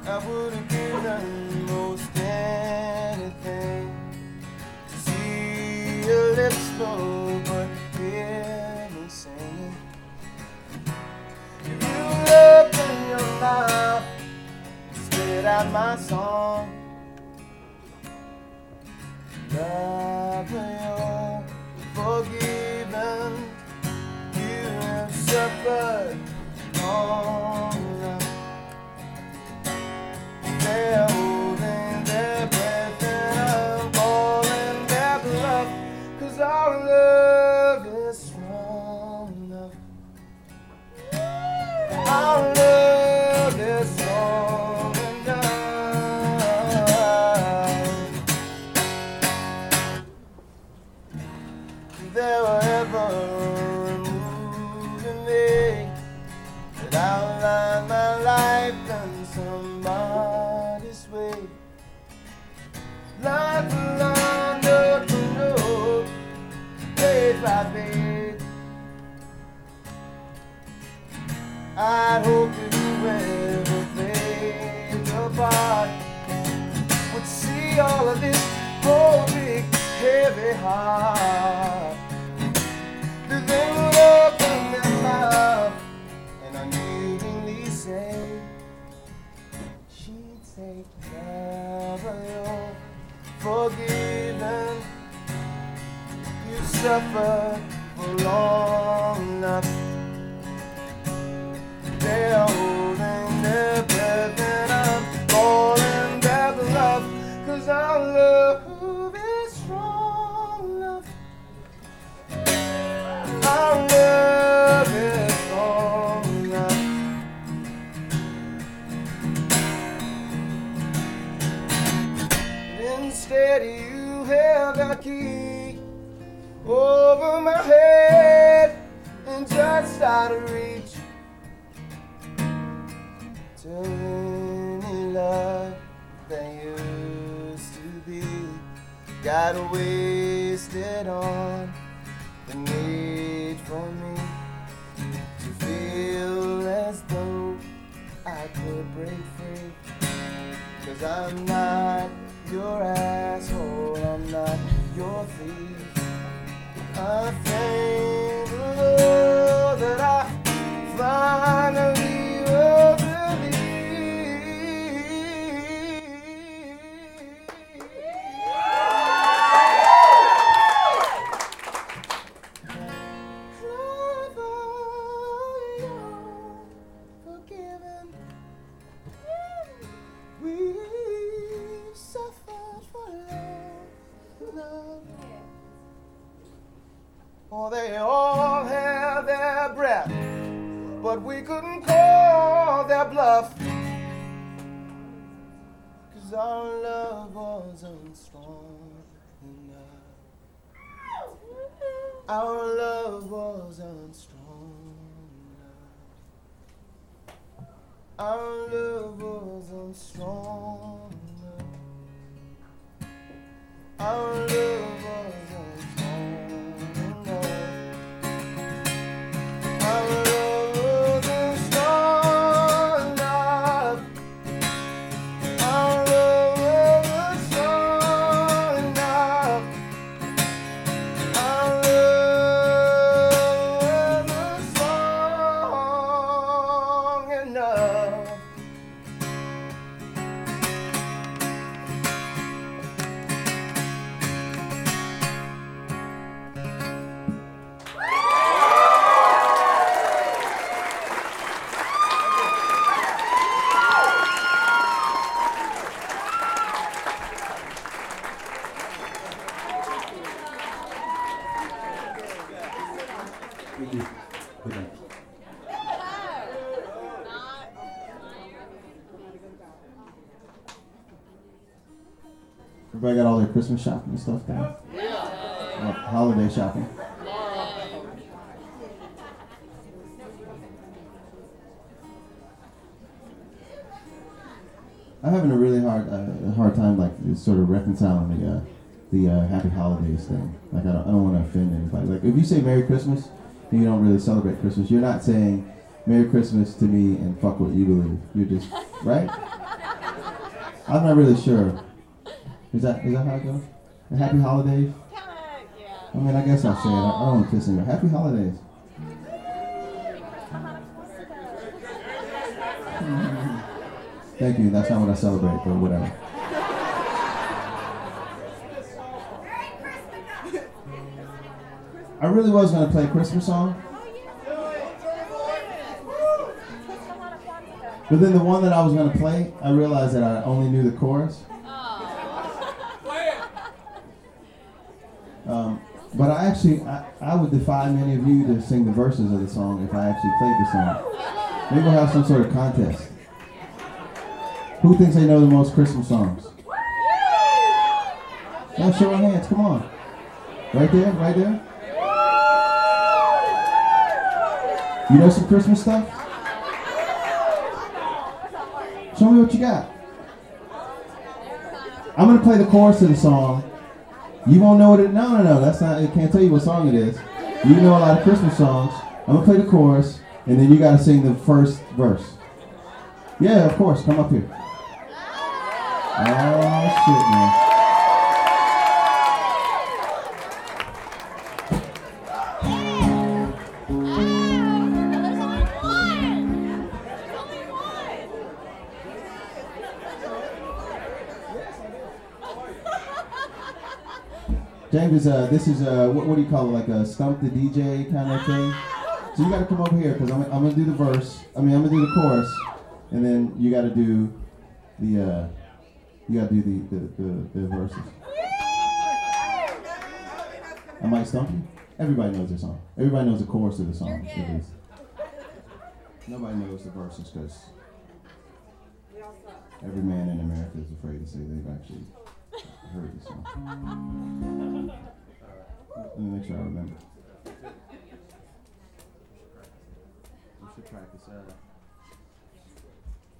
I would have given most anything to see your lips move, but hear me singing. If you open your mouth, spit out my song. Love you, forgiven. You have suffered long enough. They're holding their breath and I'm calling their bluff, 'cause our love is strong enough. Our love is strong enough. If there were ever a movie made that outlined my life in somebody's way, line for line, note for note, page by page, I'd hope that whoever played the part would see all of this whole big heavy heart. That they would open their mouth and unyieldingly say, she'd take care of you, forgiven. You suffered for long enough. They're holding their breath and I'm calling their bluff, 'cause our love is strong enough. Our love is strong enough. Instead you held the key over my head and just out of reach to any love that used to be. Got wasted on the need for me to feel as though I could break free. 'Cause I'm not your asshole, I'm not your thief. I thank the Lord that I finally will Oh, they all had their breath, but we couldn't call their bluff, 'cause our love wasn't strong enough. Our love wasn't strong enough. Our love wasn't strong enough. Our love wasn't strong enough. Our love wasn't strong enough. Our love wasn't strong enough. Our love wasn't strong enough. Thank you. Good night. Everybody got all their Christmas shopping and stuff done? Yeah. Holiday shopping. I'm having a really hard time, like, sort of reconciling the Happy Holidays thing. Like, I don't want to offend anybody. Like, if you say Merry Christmas and you don't really celebrate Christmas, you're not saying Merry Christmas to me and fuck what you believe. You're just, right? I'm not really sure. Is that how it goes? Happy holidays? I mean, I guess I'll say it. I don't want to kiss him. Happy holidays. Thank you. That's not what I celebrate, but whatever. I really was going to play a Christmas song. But then the one that I was going to play, I realized that I only knew the chorus. But I would defy many of you to sing the verses of the song if I actually played the song. Maybe we'll have some sort of contest. Who thinks they know the most Christmas songs? Oh, show of hands, come on. Right there, right there. You know some Christmas stuff? Show me what you got. I'm going to play the chorus of the song. You won't know what it... No. That's not... I can't tell you what song it is. You know a lot of Christmas songs. I'm going to play the chorus, and then you got to sing the first verse. Yeah, of course. Come up here. Oh, shit, man. James, this is what do you call it? Like a stump the DJ kind of thing. So you got to come over here because I'm gonna do the verse. I'm gonna do the chorus, and then you got to do the the verses. I might stump you. Everybody knows the song. Everybody knows the chorus of the song. At least. Nobody knows the verses because every man in America is afraid to say they've actually heard the song. Let me make sure I remember. We should practice that.